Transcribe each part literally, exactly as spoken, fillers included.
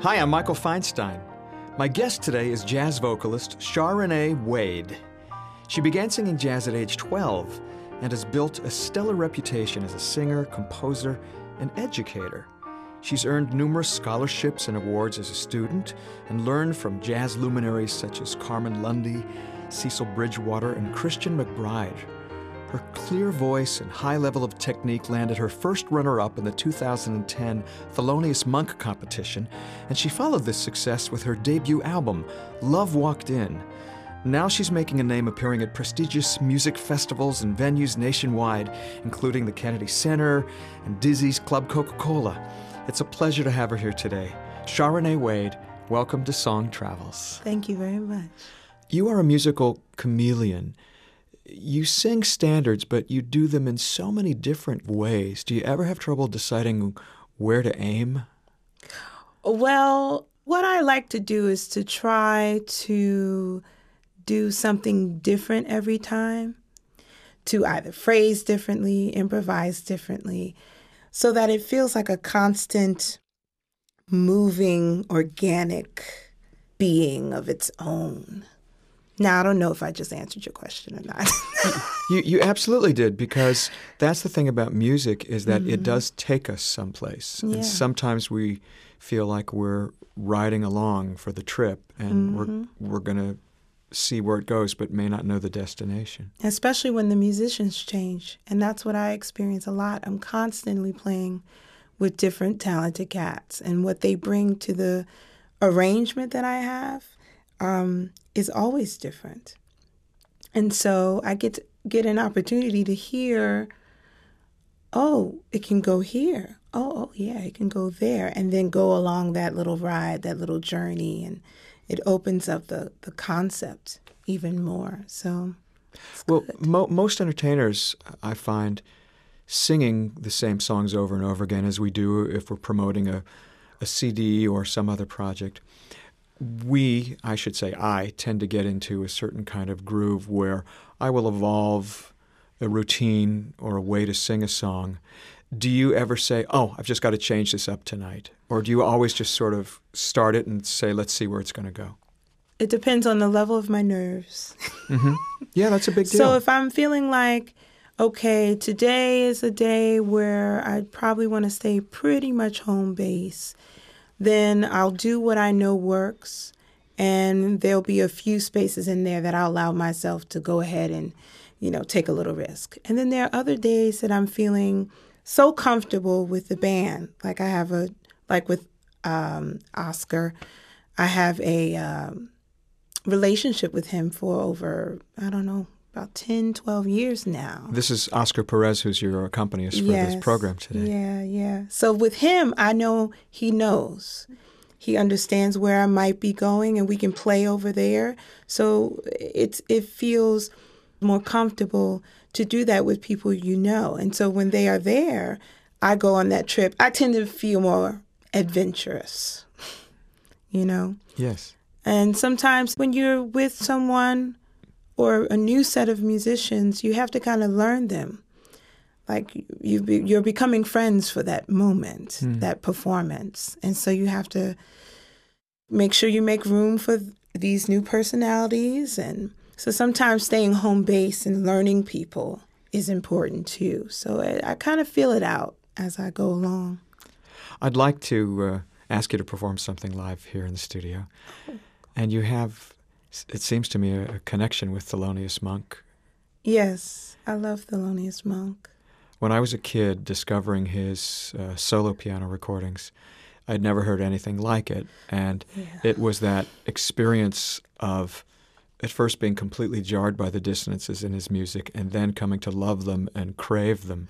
Hi, I'm Michael Feinstein. My guest today is jazz vocalist Sha-Renee Wade. She began singing jazz at age twelve and has built a stellar reputation as a singer, composer, and educator. She's earned numerous scholarships and awards as a student and learned from jazz luminaries such as Carmen Lundy, Cecil Bridgewater, and Christian McBride. Her clear voice and high level of technique landed her first runner-up in the two thousand ten Thelonious Monk competition, and she followed this success with her debut album, Love Walked In. Now she's making a name appearing at prestigious music festivals and venues nationwide, including the Kennedy Center and Dizzy's Club Coca-Cola. It's a pleasure to have her here today. Sha-Renee Wade, welcome to Song Travels. Thank you very much. You are a musical chameleon. You sing standards, but you do them in so many different ways. Do you ever have trouble deciding where to aim? Well, what I like to do is to try to do something different every time, to either phrase differently, improvise differently, so that it feels like a constant, moving, organic being of its own. Now, I don't know if I just answered your question or not. you you absolutely did, because that's the thing about music is that mm-hmm. it does take us someplace. Yeah. And sometimes we feel like we're riding along for the trip and mm-hmm. we're we're going to see where it goes but may not know the destination. Especially when the musicians change. And that's what I experience a lot. I'm constantly playing with different talented cats, and what they bring to the arrangement that I have um, is always different. And so I get to get an opportunity to hear, oh, it can go here. Oh, oh, yeah, it can go there. And then go along that little ride, that little journey. And it opens up the, the concept even more. So, well, mo- most entertainers, I find, singing the same songs over and over again, as we do if we're promoting a, a C D or some other project. We, I should say I, tend to get into a certain kind of groove where I will evolve a routine or a way to sing a song. Do you ever say, oh, I've just got to change this up tonight? Or do you always just sort of start it and say, let's see where it's going to go? It depends on the level of my nerves. Mm-hmm. Yeah, that's a big deal. So if I'm feeling like, okay, today is a day where I probably want to stay pretty much home base, then I'll do what I know works, and there'll be a few spaces in there that I'll allow myself to go ahead and, you know, take a little risk. And then there are other days that I'm feeling so comfortable with the band. Like I have a, like with um, Oscar, I have a um, relationship with him for over, I don't know, about ten, twelve years now. This is Oscar Perez, who's your accompanist for yes. this program today. Yeah, yeah. So with him, I know he knows. He understands where I might be going, and we can play over there. So it's it feels more comfortable to do that with people you know. And so when they are there, I go on that trip. I tend to feel more adventurous, you know? Yes. And sometimes when you're with someone or a new set of musicians, you have to kind of learn them. Like you be, you're becoming friends for that moment, mm. that performance. And so you have to make sure you make room for these new personalities. And so sometimes staying home base and learning people is important too. So I, I kind of feel it out as I go along. I'd like to uh, ask you to perform something live here in the studio. And you have, it seems to me, a, a connection with Thelonious Monk. Yes, I love Thelonious Monk. When I was a kid discovering his uh, solo piano recordings, I'd never heard anything like it. And yeah. it was that experience of at first being completely jarred by the dissonances in his music and then coming to love them and crave them.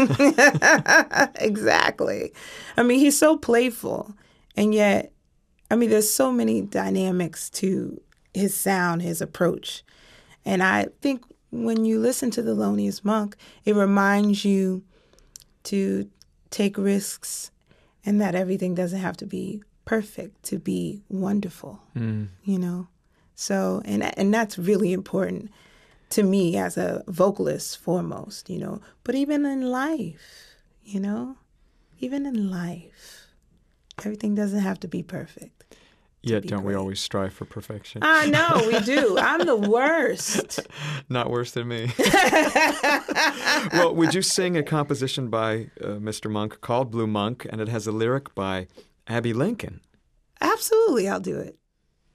Exactly. I mean, he's so playful. And yet, I mean, there's so many dynamics to his sound, his approach. And I think when you listen to Thelonious Monk, it reminds you to take risks and that everything doesn't have to be perfect to be wonderful, mm. you know? So, and and that's really important to me as a vocalist foremost, you know? But even in life, you know? Even in life, Everything doesn't have to be perfect. Yet, don't we great. always strive for perfection? I know, we do. I'm the worst. Not worse than me. Well, would you sing a composition by uh, Mister Monk called Blue Monk, and it has a lyric by Abbey Lincoln? Absolutely, I'll do it.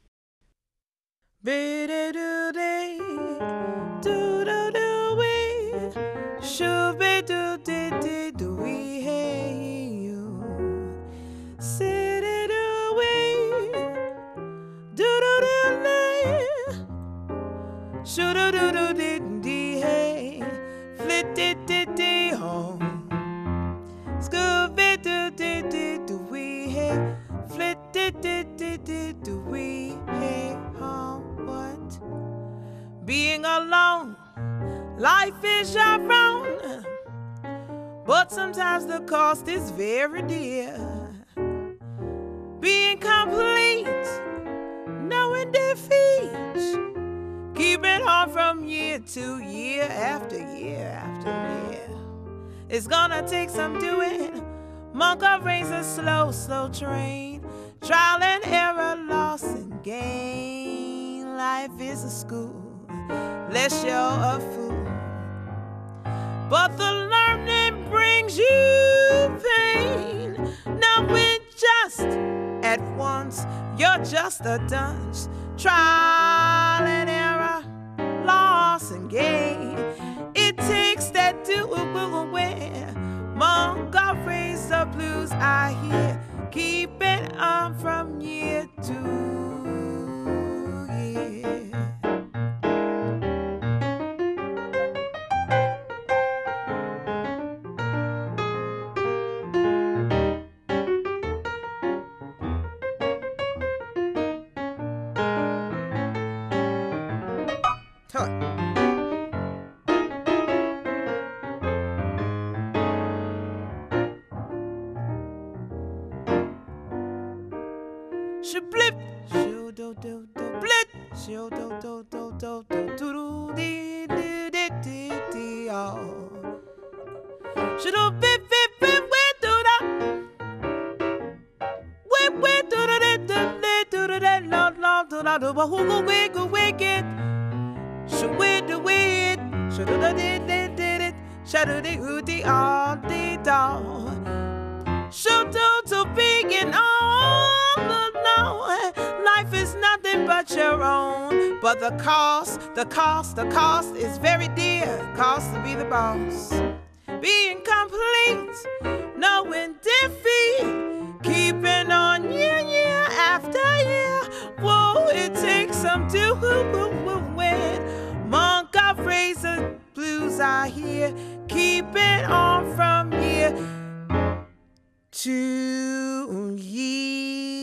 Being alone, life is your own, but sometimes the cost is very dear. Being complete, knowing defeat, keeping on from year to year after year after year. It's gonna take some doing. Monk raise a slow, slow train. Trial and error, loss and gain. Life is a school, lest you're a fool. But the learning brings you pain. Knowing just at once you're just a dunce. Trial and error, loss and gain. It takes that doing. Monk raise the blues I hear, keeping on from year to year. Shablip, shoo do do do blit, shoo do do do do do do do dee dee dee dee dee oh. Shoo do bip bip bip we do da, we we do da da da do da da la la do da do who go we go wicked. Shoo we do it, shoo do da dee dee dee, shoo do dee oo dee ah dee da. Shoo do to big and all. Life is nothing but your own. But the cost, the cost, the cost is very dear. Cost to be the boss. Being complete, knowing defeat. Keeping on year, year after year. Whoa, it takes some doing. Monk of razor blues I hear. Keeping on from year to year.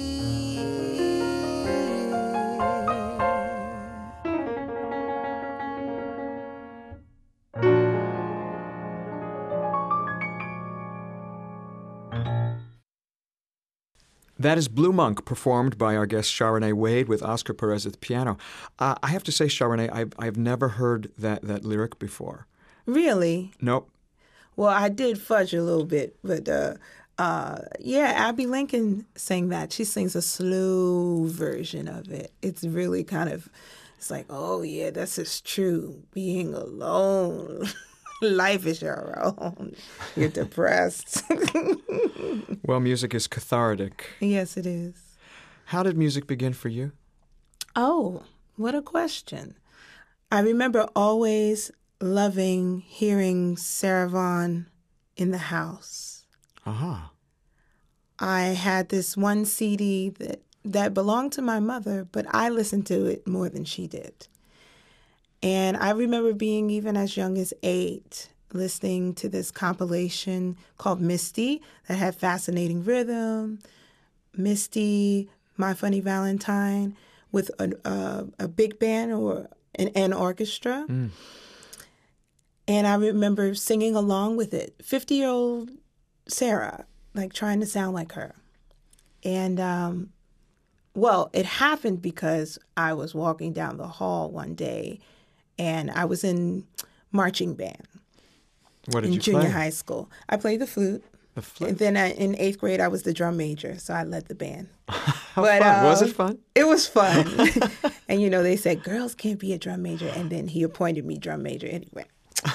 That is Blue Monk, performed by our guest Sharanae Wade with Oscar Perez at the piano. Uh, I have to say, Sharanae, I've, I've never heard that, that lyric before. Really? Nope. Well, I did fudge a little bit, but uh, uh, yeah, Abbey Lincoln sang that. She sings a slow version of it. It's really kind of, it's like, oh yeah, this is true. Being alone. Life is your own. You're depressed. Well, music is cathartic. Yes, it is. How did music begin for you? Oh, what a question. I remember always loving hearing Sarah Vaughan in the house. Uh-huh. I had this one C D that, that belonged to my mother, but I listened to it more than she did. And I remember being even as young as eight, listening to this compilation called Misty that had fascinating rhythm, Misty, My Funny Valentine, with a, a, a big band or an, an orchestra. Mm. And I remember singing along with it, fifty-year-old Sarah, like trying to sound like her. And, um, well, it happened because I was walking down the hall one day and I was in marching band. What did in you junior play? high school. I played the flute. The flute. And then I, in eighth grade, I was the drum major, so I led the band. How But, fun. Was uh, it fun? It was fun. And, you know, they said, girls can't be a drum major. And then he appointed me drum major anyway.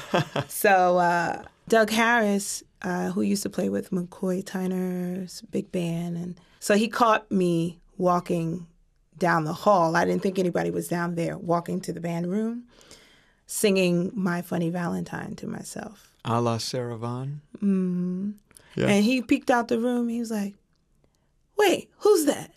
So uh, Doug Harris, uh, who used to play with McCoy Tyner's big band, and so he caught me walking down the hall. I didn't think anybody was down there, walking to the band room, singing My Funny Valentine to myself. A la Sarah Vaughan? Mm-hmm. Yeah. And he peeked out the room. He was like, wait, who's that?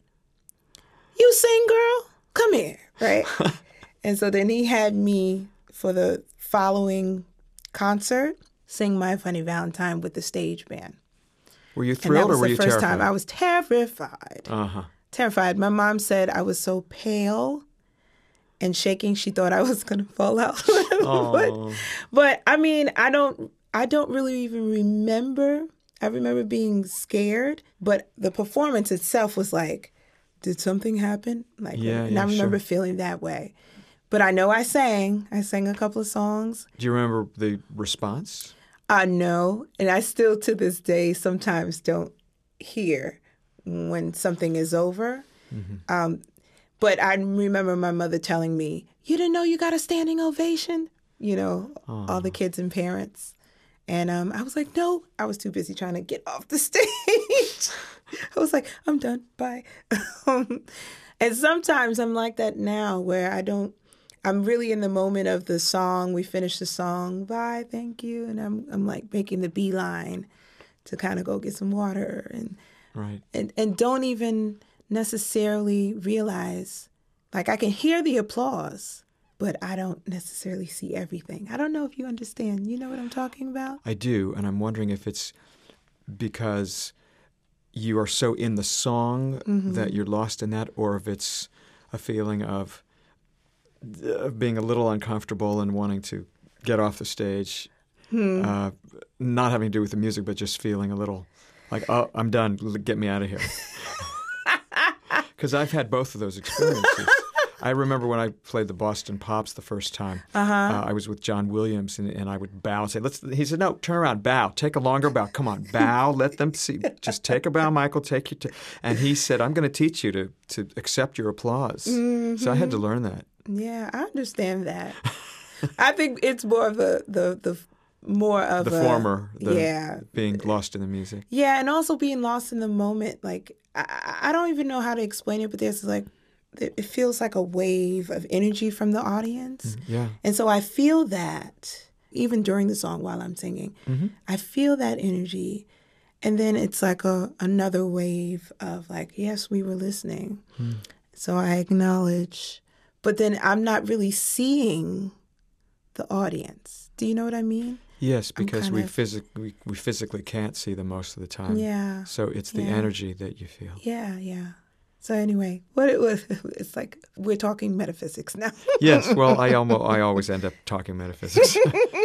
You sing, girl? Come here, right? And so then he had me, for the following concert, sing My Funny Valentine with the stage band. Were you And that thrilled was or were the you first terrified? time. I was terrified. Uh-huh. Terrified. My mom said I was so pale and shaking, she thought I was going to fall out. but, Oh. but, I mean, I don't, I don't really even remember. I remember being scared, but the performance itself was like, did something happen? Like, Yeah, and yeah, I remember sure. feeling that way. But I know I sang. I sang a couple of songs. Do you remember the response? I know, and I still to this day sometimes don't hear when something is over. Mm-hmm. Um, but I remember my mother telling me, you didn't know you got a standing ovation? You know, Aw. all the kids and parents. And um, I was like, no, I was too busy trying to get off the stage. I was like, I'm done, bye. um, and sometimes I'm like that now where I don't, I'm really in the moment of the song. We finish the song, bye, thank you. And I'm I'm like making the beeline to kind of go get some water and, Right. and, and don't even necessarily realize, like I can hear the applause, but I don't necessarily see everything. I don't know if you understand. You know what I'm talking about? I do, and I'm wondering if it's because you are so in the song Mm-hmm. that you're lost in that, or if it's a feeling of of being a little uncomfortable and wanting to get off the stage, Hmm. uh, not having to do with the music, but just feeling a little like, oh, I'm done, L- get me out of here. Because I've had both of those experiences. I remember when I played the Boston Pops the first time. Uh-huh. Uh, I was with John Williams, and, and I would bow and say, "Let's." He said, "No, turn around, bow, take a longer bow. Come on, bow. Let them see. Just take a bow, Michael. Take your." T-. And he said, "I'm going to teach you to to accept your applause." Mm-hmm. So I had to learn that. Yeah, I understand that. I think it's more of a the the more of The a, former, the yeah, being lost in the music. yeah, and also being lost in the moment. Like I, I don't even know how to explain it, but there's like it feels like a wave of energy from the audience, Yeah. and so I feel that even during the song while I'm singing, Mm-hmm. I feel that energy, and then it's like a another wave of like, yes, we were listening, Mm. so I acknowledge. But then I'm not really seeing the audience. Do you know what I mean? Yes, because kind we, of- physic- we we physically can't see them most of the time. Yeah. So it's the Yeah. energy that you feel. Yeah, yeah. So anyway, what it was, it's like we're talking metaphysics now. Yes. Well, I almost I always end up talking metaphysics.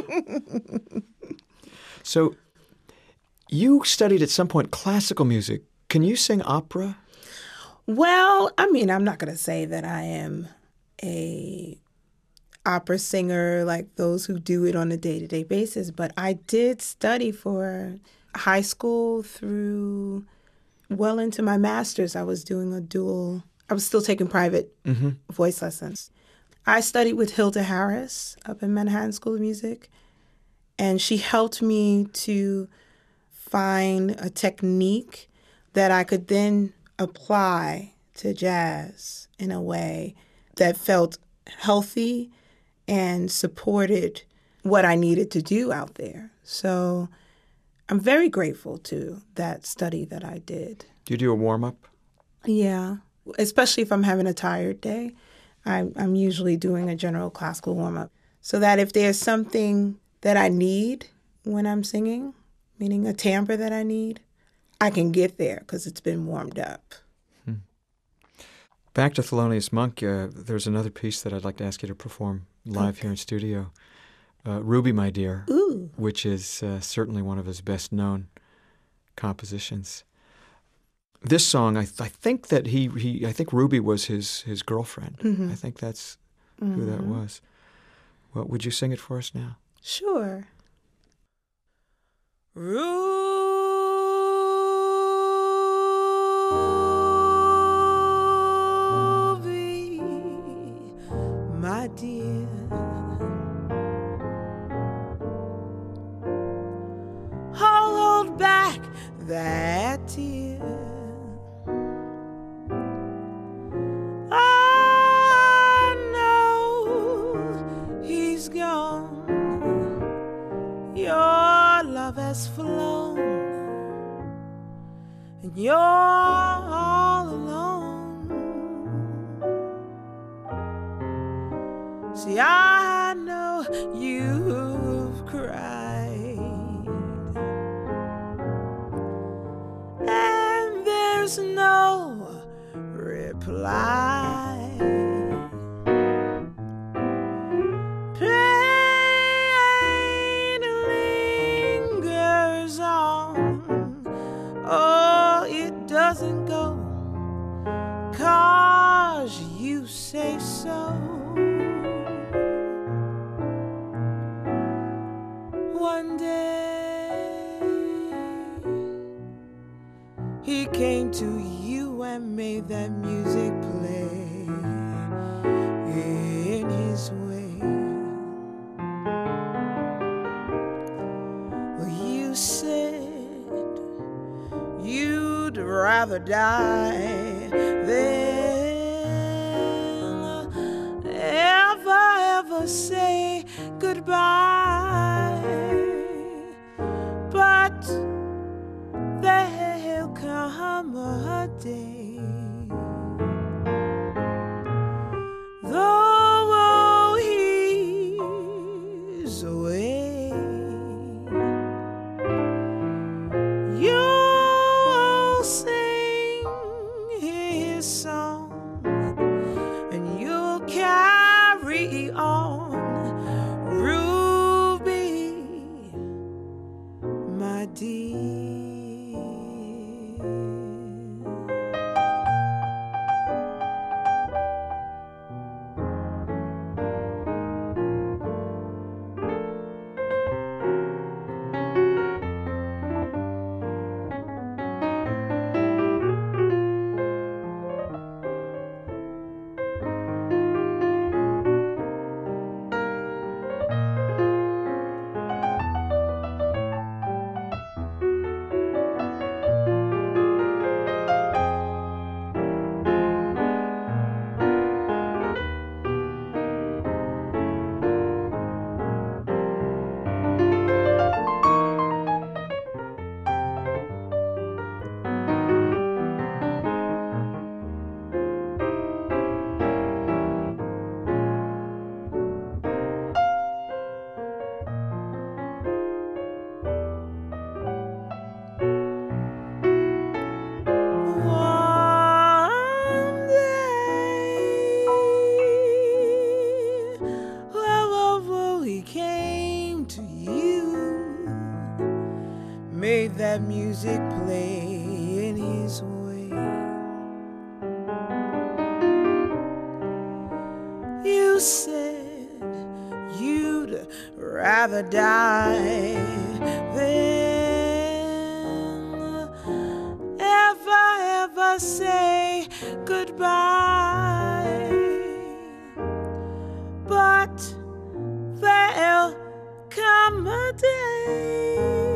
So you studied at some point classical music. Can you sing opera? Well, I mean, I'm not going to say that I am a opera singer like those who do it on a day-to-day basis, but I did study for high school through well into my master's. I was doing a dual, I was still taking private Mm-hmm. voice lessons. I studied with Hilda Harris up in Manhattan School of Music, and she helped me to find a technique that I could then apply to jazz in a way that felt healthy and supported what I needed to do out there. So I'm very grateful to that study that I did. Do you do a warm-up? Yeah, especially if I'm having a tired day. I'm, I'm usually doing a general classical warm-up so that if there's something that I need when I'm singing, meaning a timbre that I need, I can get there because it's been warmed up. Back to Thelonious Monk, uh, there's another piece that I'd like to ask you to perform live Okay. here in studio. Uh, Ruby, My Dear, Ooh. which is uh, certainly one of his best-known compositions. This song, I, th- I think that he, he, I think Ruby was his, his girlfriend. Mhm. I think that's who that Mhm. was. Well, would you sing it for us now? Sure. Ruby, that tear. I know he's gone. Your love has flown, and you're all alone. See, I know you've cried, and there's no reply. Pain lingers on. Oh, it doesn't go, 'cause you say so. One day he came to you and made that music play in his way. Well, you said you'd rather die than ever, ever say goodbye. But there'll come a day, though he's away, you'll sing his song and you'll carry on, Ruby, my dear. Made that music play in his way. You said you'd rather die than ever, ever say goodbye. But there'll come a day,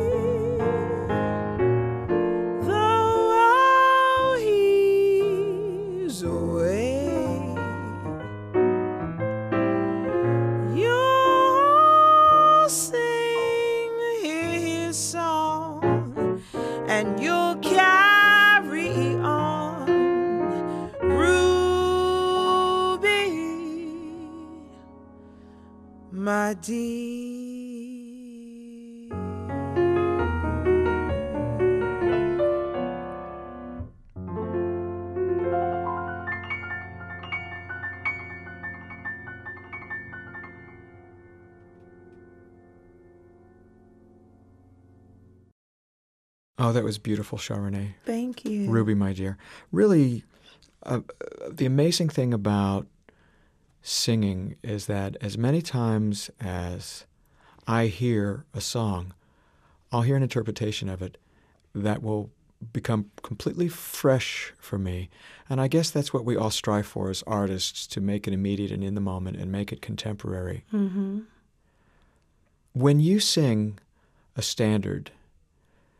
and you'll carry on, Ruby, my dear. Oh, that was beautiful, Charanae. Thank you. Ruby, my dear. Really, uh, the amazing thing about singing is that as many times as I hear a song, I'll hear an interpretation of it that will become completely fresh for me. And I guess that's what we all strive for as artists, to make it immediate and in the moment and make it contemporary. Mm-hmm. When you sing a standard,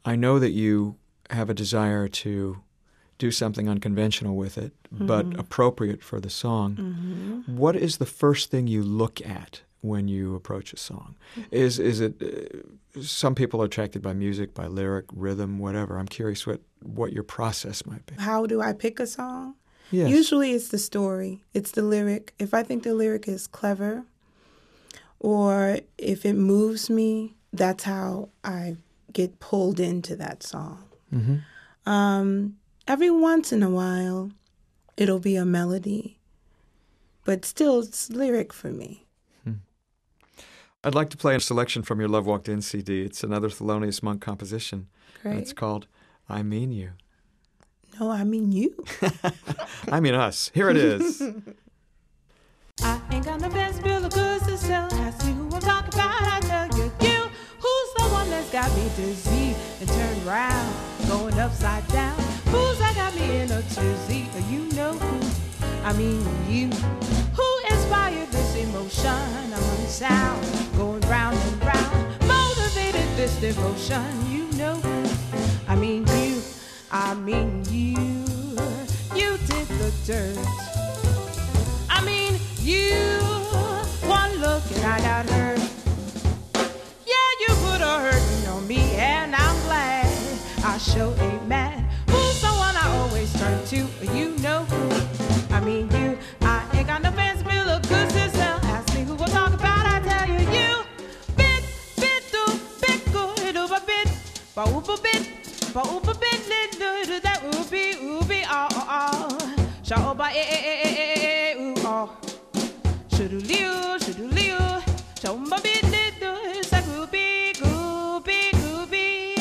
I know that you have a desire to do something unconventional with it, mm-hmm. but appropriate for the song. Mm-hmm. What is the first thing you look at when you approach a song? Is is it uh, some people are attracted by music, by lyric, rhythm, whatever. I'm curious what, what your process might be. How do I pick a song? Yes. Usually it's the story. It's the lyric. If I think the lyric is clever or if it moves me, that's how I get pulled into that song. Mm-hmm. Um, every once in a while, it'll be a melody, but still it's lyric for me. Hmm. I'd like to play a selection from your Love Walked In C D. It's another Thelonious Monk composition. Great. And it's called I Mean You. No, I mean you. I mean us. Here it is. I ain't got no best bill of goods to sell. Ask me who I'm talking about, I tell you, you. Who's the one that's got me dizzy and turned round, going upside down? Who's that got me in a tizzy? You know who, I mean you. Who inspired this emotion? I'm on the sound, going round and round, motivated this devotion. You know who, I mean you. I mean you. You did the dirt. I mean you. One look and I got hurt. Yeah, you put a hurting on me and I'm glad I show a man who's the one I always turn to. You know who, I mean you. I ain't got no fancy bill of goods to sell. Ask me who I'm talking about, I tell you, you. Bit, bit, do, bit, good, do, ba, bit, ba, oop, a bit, ba, oop, a bit, do, do, that, oopie, oopie, oh, oh, oh. Sha, ba, eh, eh, eh, eh, eh, eh, ooh, oh. Shoo-doo-liu, shoo-doo-liu, sha, ba, bit, do, sa, goopie, goopie, goopie.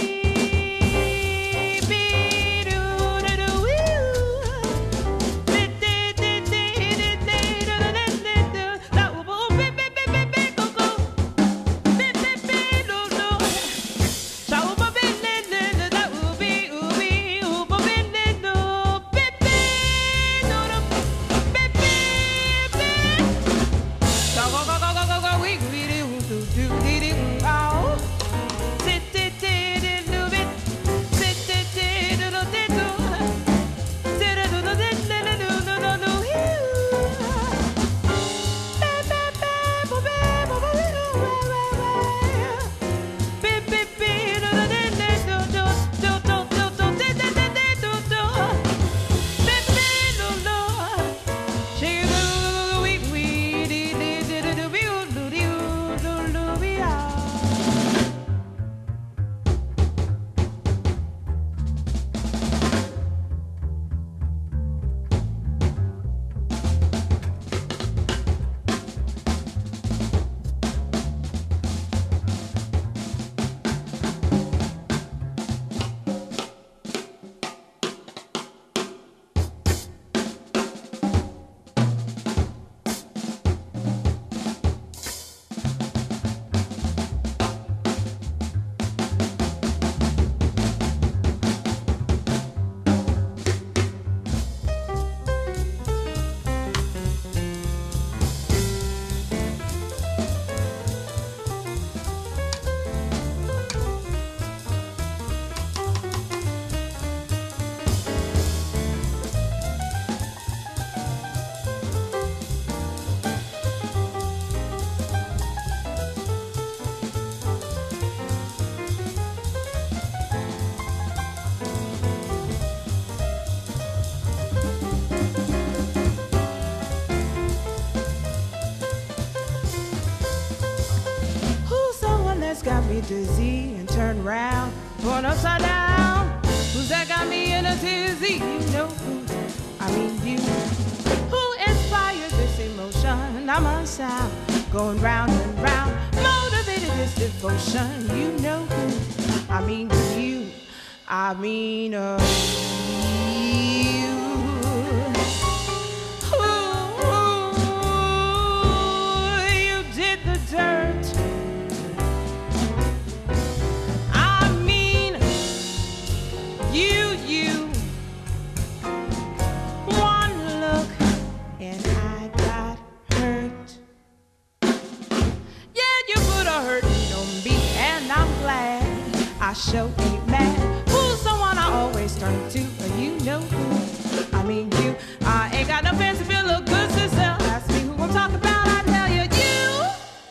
Got me dizzy and turned round, torn upside down. Who's that got me in a tizzy? You know who, I mean you. Who inspired this emotion? I'm on sound, going round and round, motivated this devotion. You know who, I mean you. I mean uh, you. Ooh, you did the dirt. You, you, one look and I got hurt. Yeah, you put a hurting on me and I'm glad I showed a man had. Who's someone I always turn to? You know who? I mean you. I ain't got no fancy bill of goods to sell. Ask me who I'm talking about, I tell you, you.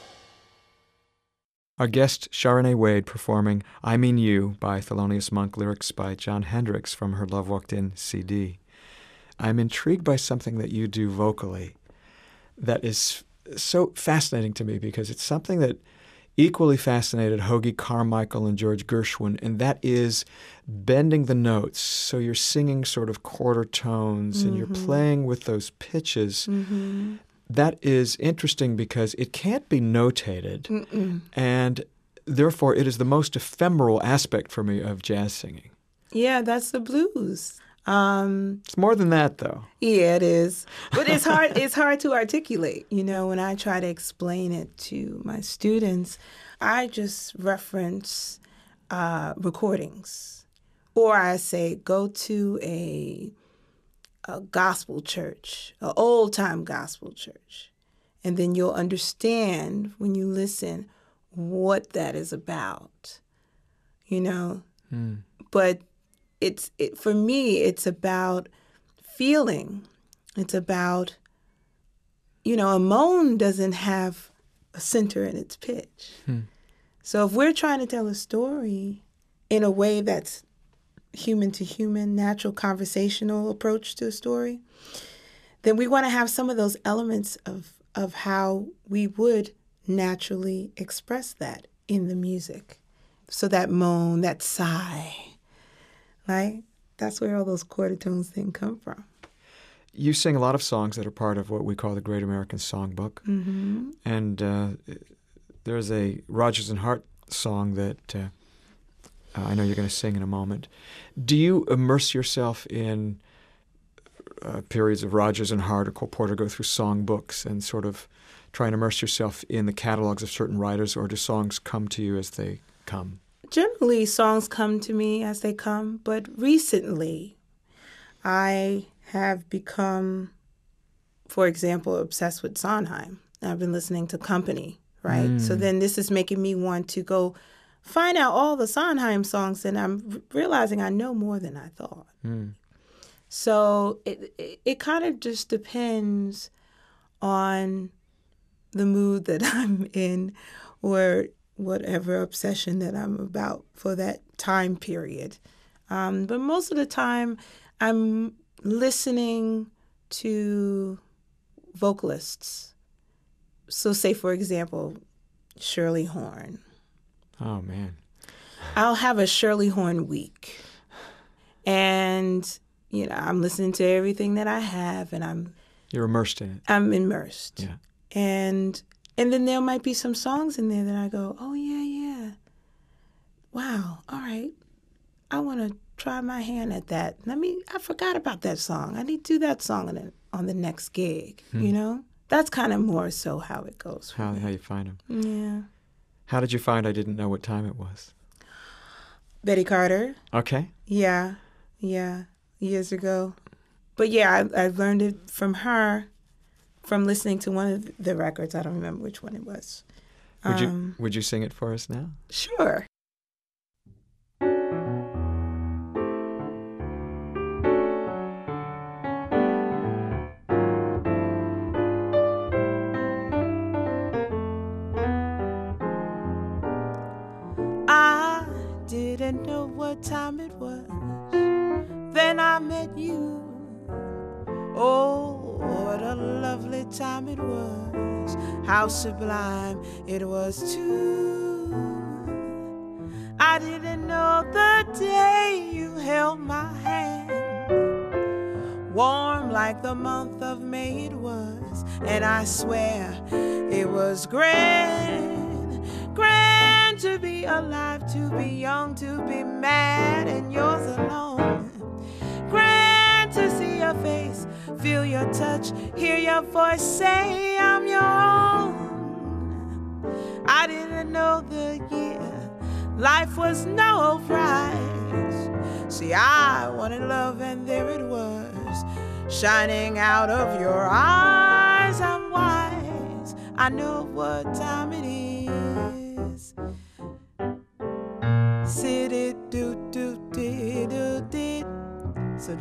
Our guest, Sharonee Wade, performing I Mean You by Thelonious Monk, lyrics by Jon Hendricks from her Love Walked In C D. I'm intrigued by something that you do vocally that is so fascinating to me because it's something that equally fascinated Hoagy Carmichael and George Gershwin, and that is bending the notes. So you're singing sort of quarter tones mm-hmm. and you're playing with those pitches. Mm-hmm. That is interesting because it can't be notated, Mm-mm. and therefore it is the most ephemeral aspect for me of jazz singing. Yeah, that's the blues. Um, it's more than that, though. Yeah, it is. But it's hard. It's hard to articulate. You know, when I try to explain it to my students, I just reference uh, recordings, or I say go to a a gospel church, an old time gospel church, and then you'll understand when you listen what that is about. You know, mm. but. It's it, for me, it's about feeling. It's about, you know, a moan doesn't have a center in its pitch. Hmm. So if we're trying to tell a story in a way that's human to human, natural conversational approach to a story, then we want to have some of those elements of, of how we would naturally express that in the music. So that moan, that sigh. Right? That's where all those quarter tones then come from. You sing a lot of songs that are part of what we call the Great American Songbook. Mm-hmm. And uh, there's a Rodgers and Hart song that uh, I know you're going to sing in a moment. Do you immerse yourself in uh, periods of Rodgers and Hart or Cole Porter, go through songbooks and sort of try and immerse yourself in the catalogs of certain writers, or do songs come to you as they come? Generally, songs come to me as they come, but recently I have become, for example, obsessed with Sondheim. I've been listening to Company, right? Mm. So then this is making me want to go find out all the Sondheim songs, and I'm realizing I know more than I thought. Mm. So it, it, it kind of just depends on the mood that I'm in, or whatever obsession that I'm about for that time period. Um, but most of the time, I'm listening to vocalists. So say, for example, Shirley Horn. Oh, man. I'll have a Shirley Horn week. And, you know, I'm listening to everything that I have, and I'm... You're immersed in it. I'm immersed. Yeah. And... And then there might be some songs in there that I go, oh, yeah, yeah. Wow, all right. I want to try my hand at that. Let me, I forgot about that song. I need to do that song on the, on the next gig, hmm. you know? That's kind of more so how it goes. How, how you find them. Yeah. How did you find I Didn't Know What Time It Was? Betty Carter. Okay. Yeah, yeah, years ago. But yeah, I, I learned it from her. From listening to one of the records. I don't remember which one it was. Would you um, Would you sing it for us now? Sure. I didn't know what time it was. Then I met you. Oh, what a lovely time it was. How sublime it was too. I didn't know the day you held my hand. Warm like the month of May it was. And I swear it was grand, grand to be alive, to be young, to be mad and yours alone. Grand to see your face, feel your touch, hear your voice say I'm your own. I didn't know the year, life was no prize. See, I wanted love and there it was, shining out of your eyes. I'm wise, I know what time it is. Sit it do do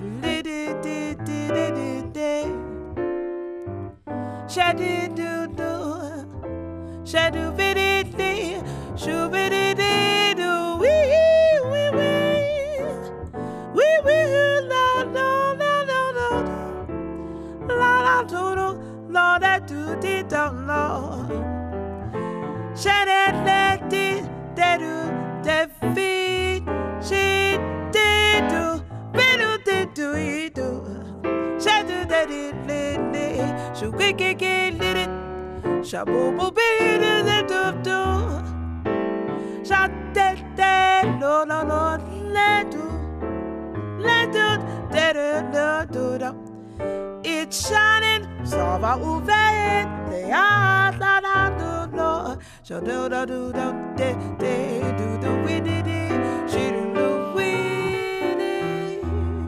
It's shining, ça va ouvrir, les eyes that I do know. So do do do do de de do do we did it, she do do we did.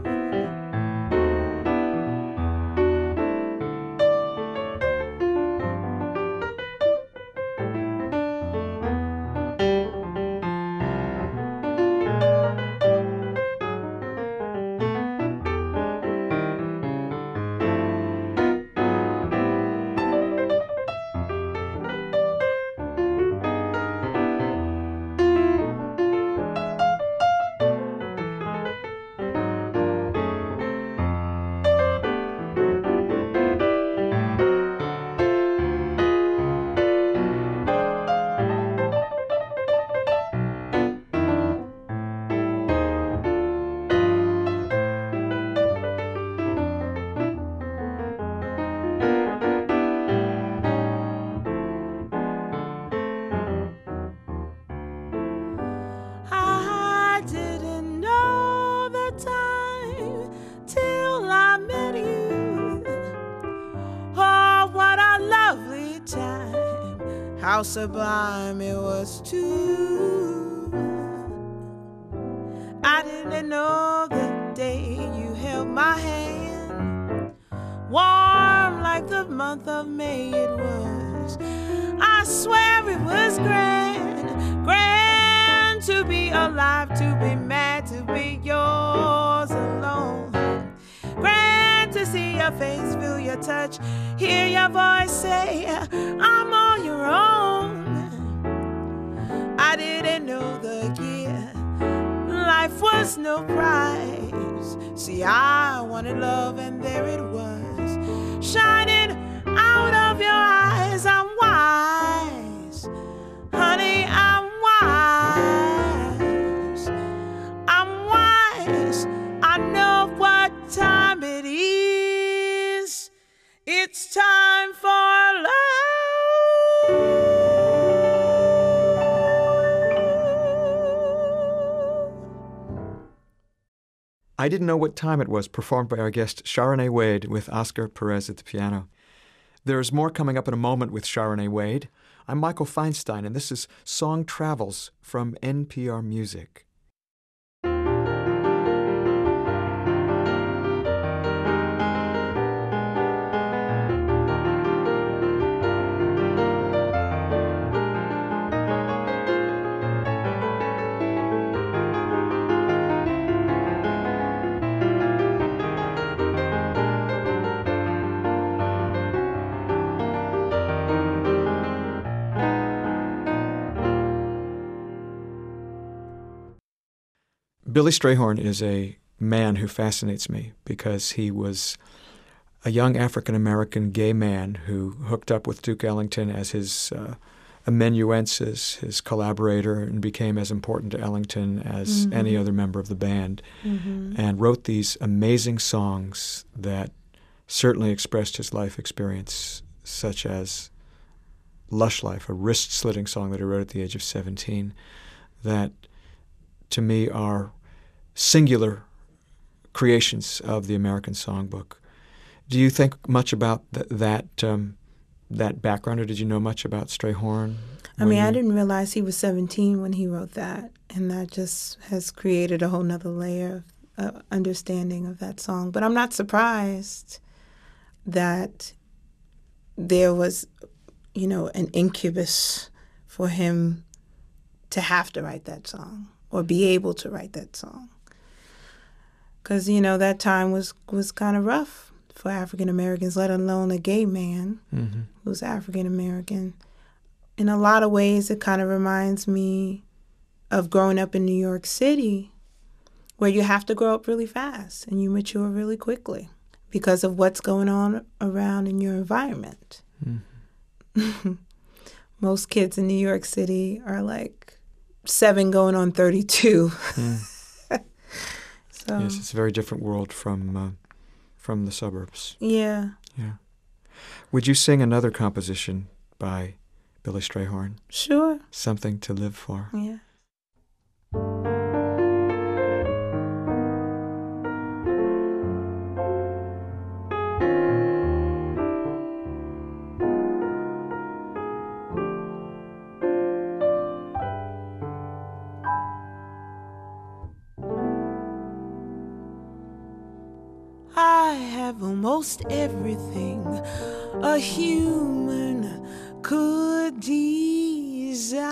How sublime it was too. I didn't know the day you held my hand, warm like the month of May it was. I swear it was grand, grand to be alive, to be mad, to be yours alone. Grand to see your face, feel your touch, hear your voice say, I'm all your own. I didn't know the year, life was no prize. See, I wanted love and there it was, shining out of your eyes. I'm wise, honey, I'm wise. I'm wise, I know what time it is. It's time for love. I Didn't Know What Time It Was, performed by our guest Sharonee Wade with Oscar Perez at the piano. There's more coming up in a moment with Sharonee Wade. I'm Michael Feinstein, and this is Song Travels from N P R Music. Billy Strayhorn is a man who fascinates me because he was a young African-American gay man who hooked up with Duke Ellington as his uh, amanuensis, his collaborator, and became as important to Ellington as mm-hmm. any other member of the band, mm-hmm. and wrote these amazing songs that certainly expressed his life experience, such as Lush Life, a wrist-slitting song that he wrote at the age of seventeen, that to me are singular creations of the American songbook. Do you think much about th- that um, that background, or did you know much about Strayhorn? I mean, you... I didn't realize he was seventeen when he wrote that, and that just has created a whole nother layer of uh, understanding of that song. But I'm not surprised that there was, you know, an incubus for him to have to write that song or be able to write that song. because, you know, that time was, was kind of rough for African Americans, let alone a gay man mm-hmm. who's African American. In a lot of ways, it kind of reminds me of growing up in New York City, where you have to grow up really fast and you mature really quickly because of what's going on around in your environment. Mm-hmm. Most kids in New York City are like seven going on thirty-two. Mm. So, yes, it's a very different world from uh, from the suburbs. Yeah. Yeah. Would you sing another composition by Billy Strayhorn? Sure. Something to Live For. Yeah. I have almost everything a human could desire.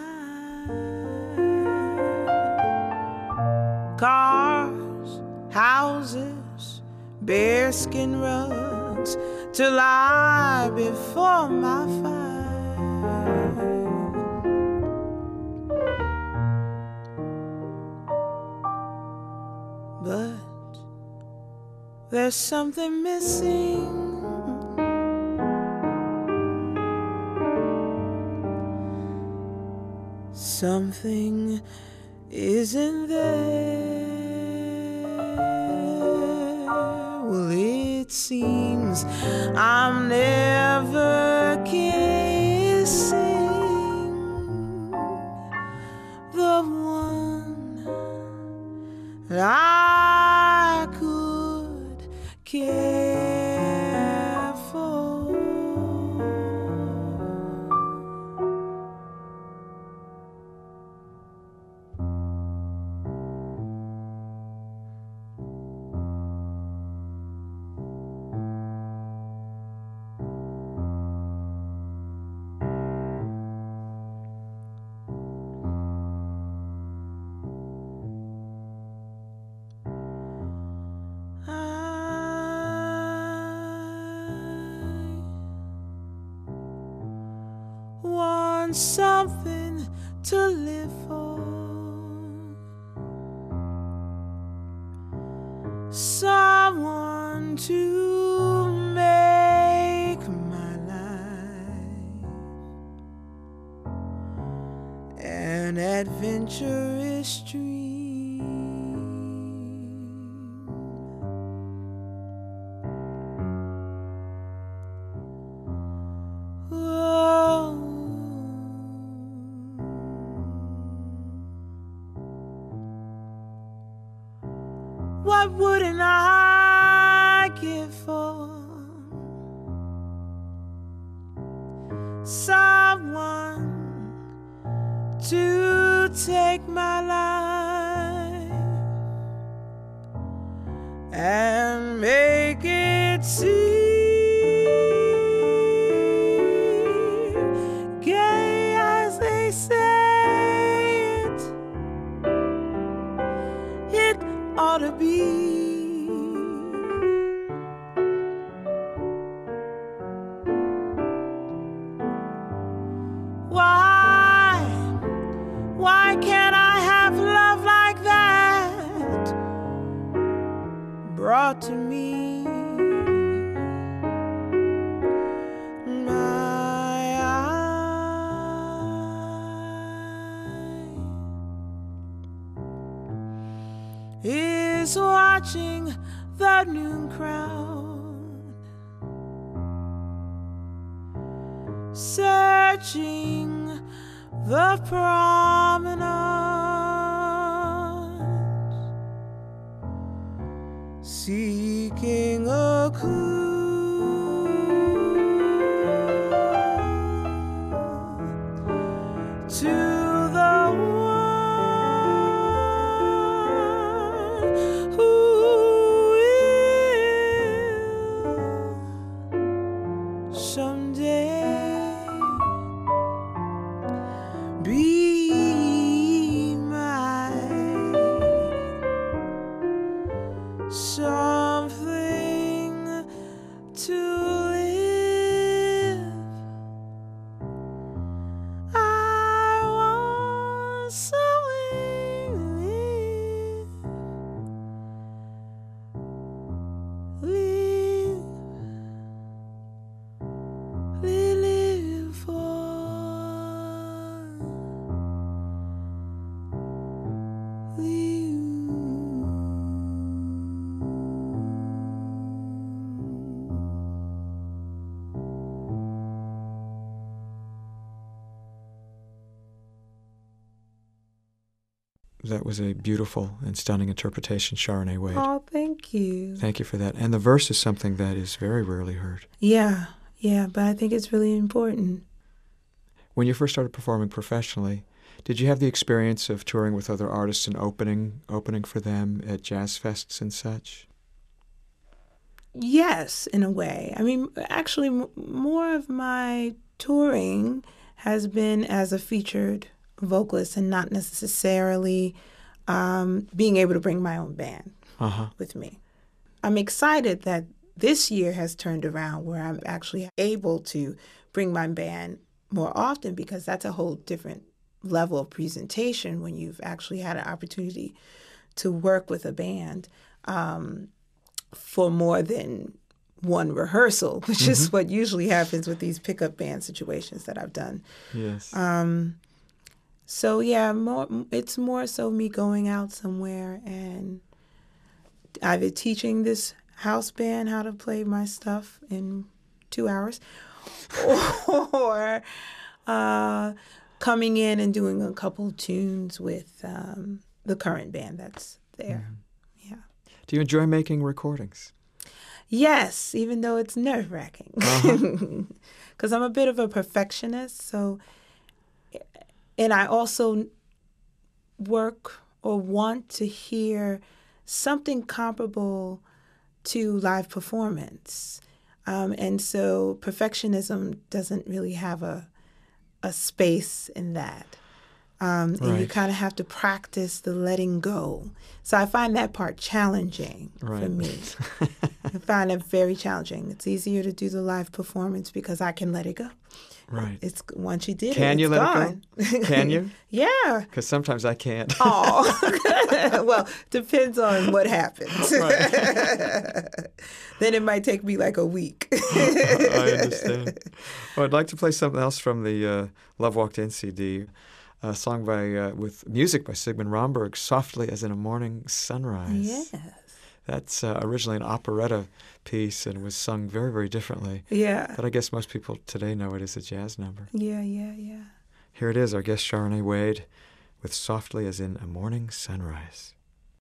Cars, houses, bearskin rugs to lie before my fire. But there's something missing. Something isn't there. Well, it seems I'm never kissing the one that I could care for. Something to live for, someone to make my life an adventurous dream. What wouldn't I give for someone to take my life and make it seem gay as they say it, it ought to be. Why, why can't I have love like that brought to me? My eye is watching the noon crowd, searching the promenade, seeking a clue to the one who will someday be mine. that was a beautiful and stunning interpretation, Sharon Wade. Oh, thank you. Thank you for that. And the verse is something that is very rarely heard. Yeah, yeah, but I think it's really important. When you first started performing professionally, did you have the experience of touring with other artists and opening opening for them at jazz fests and such? Yes, in a way. I mean, actually, m- more of my touring has been as a featured vocalist and not necessarily um, being able to bring my own band Uh-huh. with me. I'm excited that this year has turned around where I'm actually able to bring my band more often, because that's a whole different level of presentation when you've actually had an opportunity to work with a band um, for more than one rehearsal, which Mm-hmm. is what usually happens with these pickup band situations that I've done. Yes. Um, so yeah, more it's more so me going out somewhere and either teaching this house band how to play my stuff in two hours, or uh, coming in and doing a couple tunes with um, the current band that's there. Mm-hmm. Yeah. Do you enjoy making recordings? Yes, even though it's nerve-wracking. Because Uh-huh. I'm a bit of a perfectionist, so, and I also work or want to hear something comparable to live performance. Um, and so perfectionism doesn't really have a a space in that. Um, and you Right. kind of have to practice the letting go. So I find that part challenging for Right. me. I find it very challenging. It's easier to do the live performance because I can let it go. Right. It's once you did Can it, you it's let gone. it go? Can you? Yeah. Because sometimes I can't. Oh, well, depends on what happens. Then it might take me like a week. I understand. Well, I'd like to play something else from the uh, Love Walked In C D, a song by uh, with music by Sigmund Romberg, "Softly as in a Morning Sunrise." Yes. That's uh, originally an operetta piece and was sung very, very differently. Yeah. But I guess most people today know it as a jazz number. Yeah, yeah, yeah. Here it is, our guest Sharon Wade with "Softly as in a Morning Sunrise."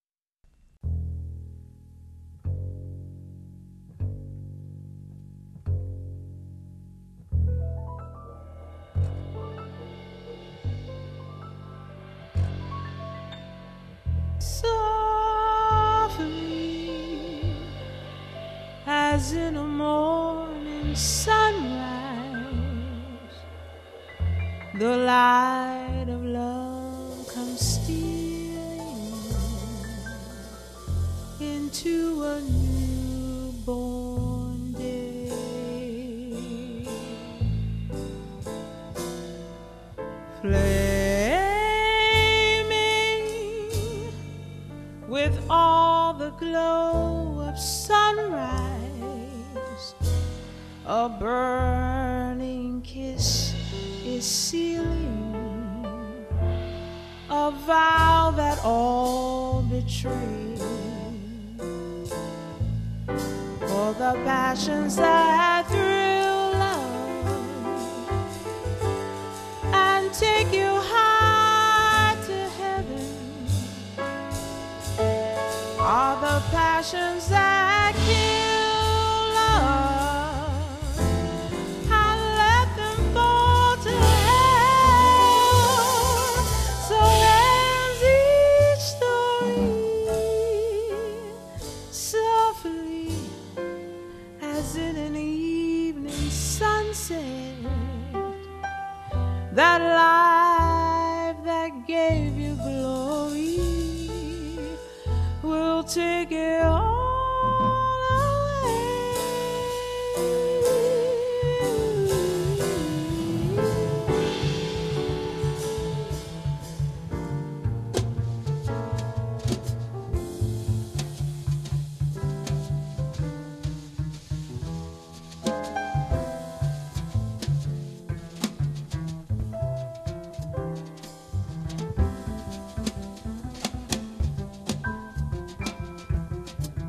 Softly as in a morning sunrise, the light of love comes stealing into a newborn day. Flaming with all the glow of sunrise, a burning kiss is sealing a vow that all betray. For the passions that thrill love and take you high to heaven are the passions that kill love and let them fall to hell. So ends each story, softly as in an evening sunset. That life that gave you glory will take it all away.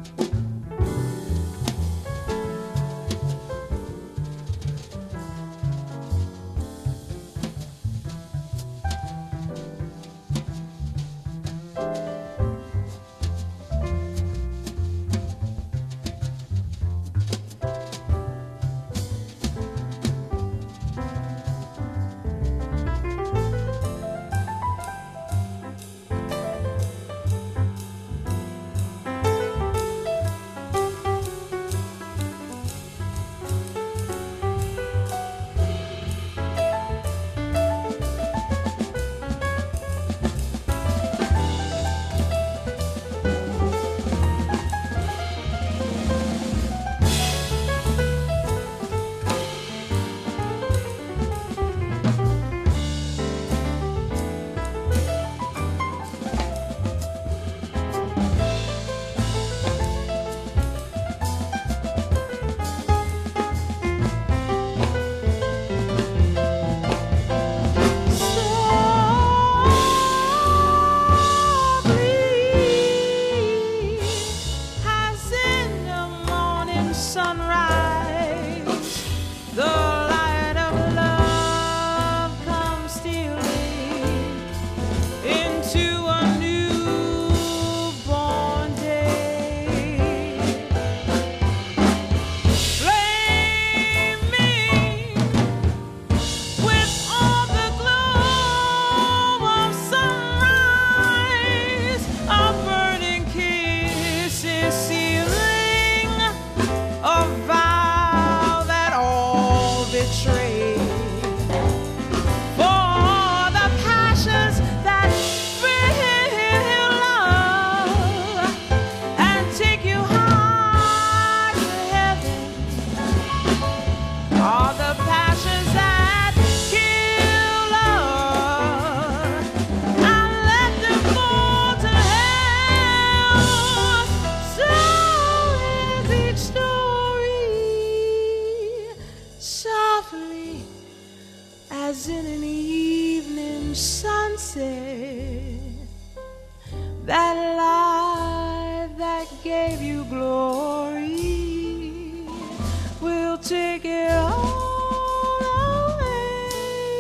that life that gave you glory will take it all away.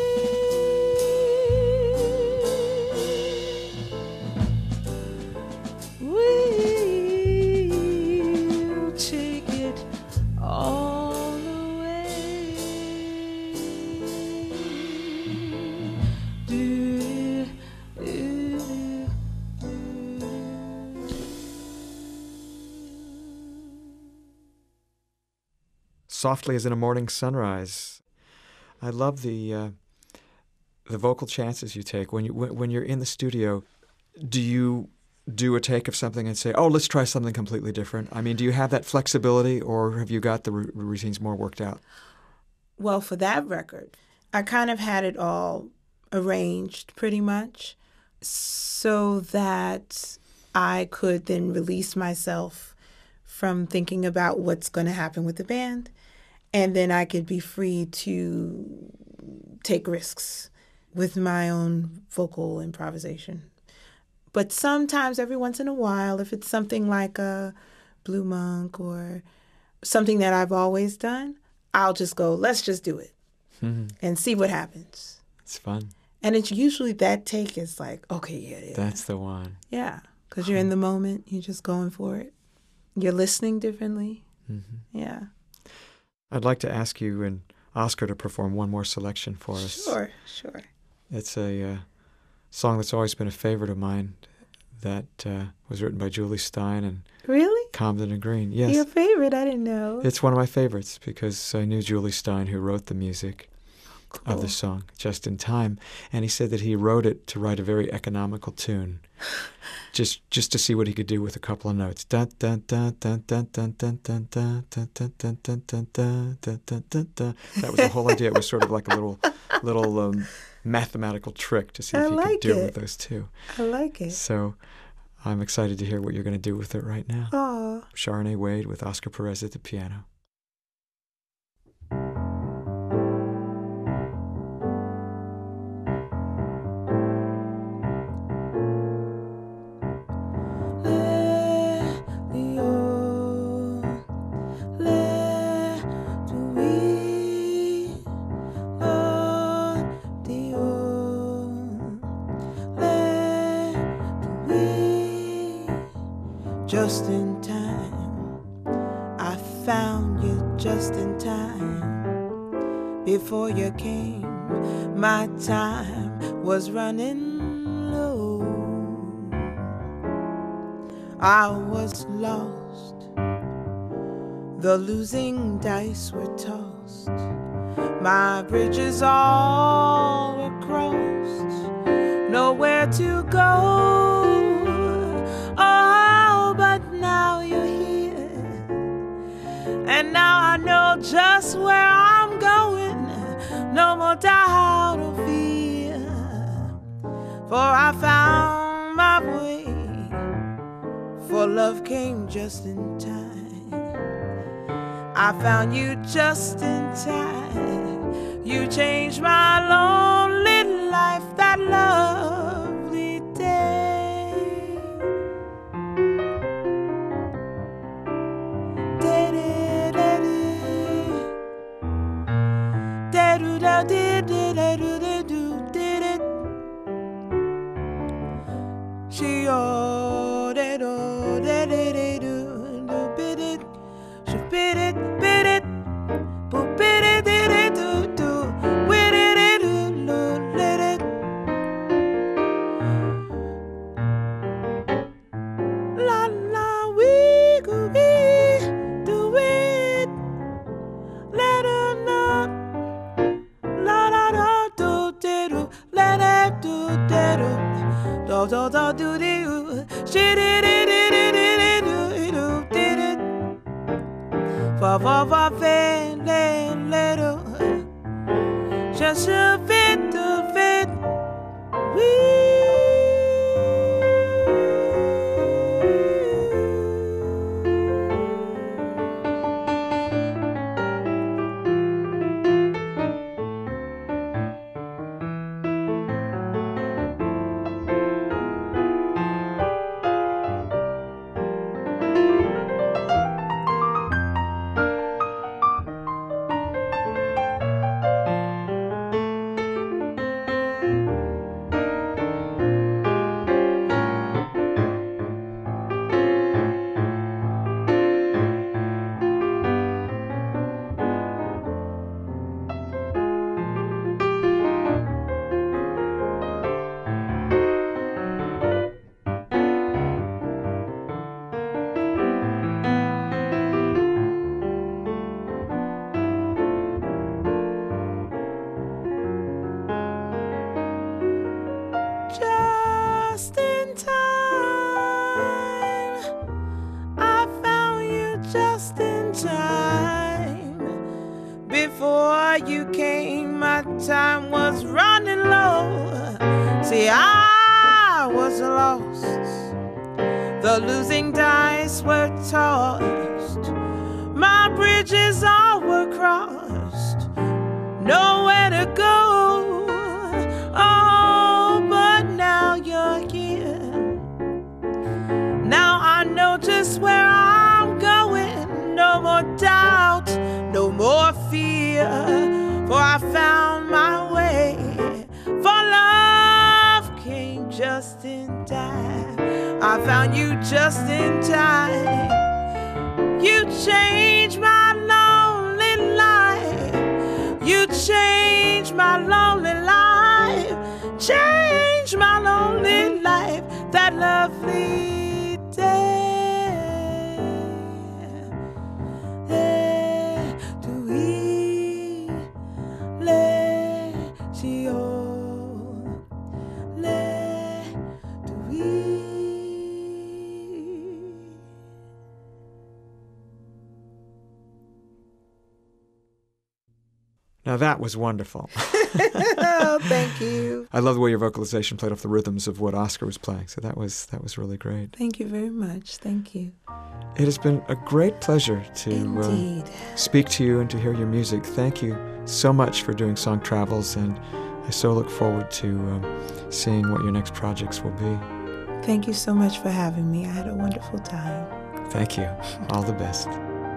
We'll take it all away. Do, do, do. Softly as in a morning sunrise. I love the uh, the vocal chances you take when you when, when you're in the studio. Do you do a take of something and say, "Oh, let's try something completely different"? I mean, do you have that flexibility, or have you got the r- routines more worked out? Well, for that record, I kind of had it all arranged pretty much so that I could then release myself from thinking about what's going to happen with the band. And then I could be free to take risks with my own vocal improvisation. But sometimes, every once in a while, if it's something like a Blue Monk or something that I've always done, I'll just go, let's just do it Mm-hmm. and see what happens. It's fun. And it's usually that take is like, okay, yeah, yeah. That's the one. Yeah, because you're in the moment. You're just going for it. You're listening differently. Mm-hmm. Yeah. I'd like to ask you and Oscar to perform one more selection for us. Sure, sure. It's a uh, song that's always been a favorite of mine that uh, was written by Julie Stein and Really? Comden and Green. Yes. Your favorite? I didn't know. It's one of my favorites because I knew Julie Stein, who wrote the music Cool. of the song, Just in Time. And he said that he wrote it to write a very economical tune, just just to see what he could do with a couple of notes. Dun dun dun dun dun dun dun dun dun dun dun dun dun dun dun dun dun dun dun. That was the whole idea. It was sort of like a little little um, mathematical trick to see I if he like could do it. it with those two. I like it. So I'm excited to hear what you're going to do with it right now. Aw. Sharonee Wade with Oscar Perez at the piano. Just in time, I found you just in time. Before you came, my time was running low. I was lost, the losing dice were tossed. My bridges all were crossed, nowhere to go. And now I know just where I'm going. No more doubt or fear, for I found my way. For love came just in time. I found you just in time. You changed my lonely life that lovely day. Did it, did it, did it. She oh, did oh, did it, do, do, bid it. She bid it, bid it. Boo, bid it, did it, do, do. With it, do, do, let it. La, la, we go, we do it. Let her know. Let it do do do do do do do. She did it did it did it do do did it. Fa fa fa fe le le do. Just a bit of it. We. just in time. Before you came, my time was running low. See, I was lost. The losing dice were tossed. My bridges all were crossed. Nowhere to go. Oh, but now you're here. Now I know just where I'm going. No more doubt, no more fear. For I found my way. For love came just in time. I found you just in time. You changed my lonely life. You changed my lonely life. Changed my lonely life. That lovely day. Eh, tu le chio. Le tu Now that was wonderful. Oh, thank you. I love the way your vocalization played off the rhythms of what Oscar was playing. So that was that was really great. Thank you very much. Thank you. It has been a great pleasure to Indeed. uh, speak to you and to hear your music. Thank you so much for doing Song Travels, and I so look forward to um, seeing what your next projects will be. Thank you so much for having me. I had a wonderful time. Thank you. All the best.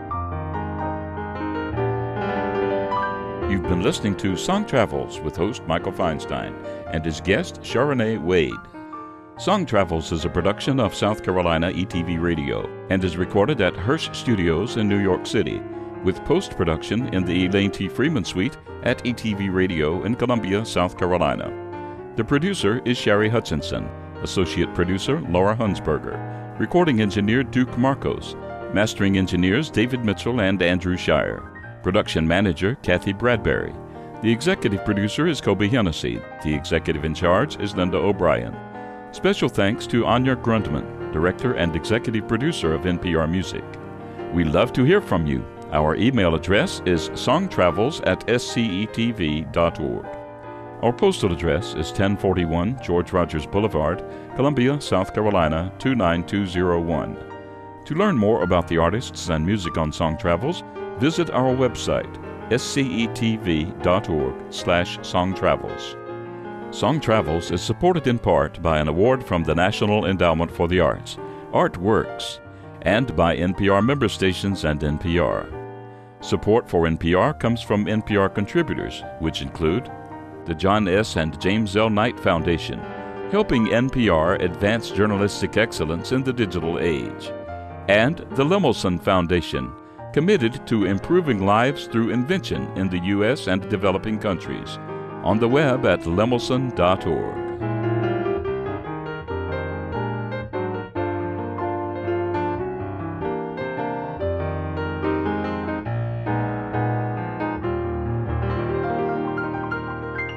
You've been listening to Song Travels with host Michael Feinstein and his guest Sharonee Wade. Song Travels is a production of South Carolina E T V Radio and is recorded at Hirsch Studios in New York City, with post-production in the Elaine T. Freeman Suite at E T V Radio in Columbia, South Carolina. The producer is Sherry Hutchinson, associate producer Laura Hunsberger, recording engineer Duke Marcos, mastering engineers David Mitchell and Andrew Shire. Production manager, Kathy Bradbury. The executive producer is Kobe Hennessy. The executive in charge is Linda O'Brien. Special thanks to Anya Grundman, director and executive producer of N P R Music. We love to hear from you. Our email address is songtravels at s c e t v dot org. Our postal address is ten forty-one George Rogers Boulevard, Columbia, South Carolina, two nine two zero one. To learn more about the artists and music on Song Travels, visit our website, scetv.org slash songtravels. Song Travels is supported in part by an award from the National Endowment for the Arts, Artworks, and by N P R member stations and N P R. Support for N P R comes from N P R contributors, which include the John S. and James L. Knight Foundation, helping N P R advance journalistic excellence in the digital age, and the Lemelson Foundation, committed to improving lives through invention in the U S and developing countries. On the web at lemelson dot org.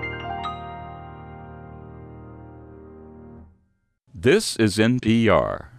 This is N P R.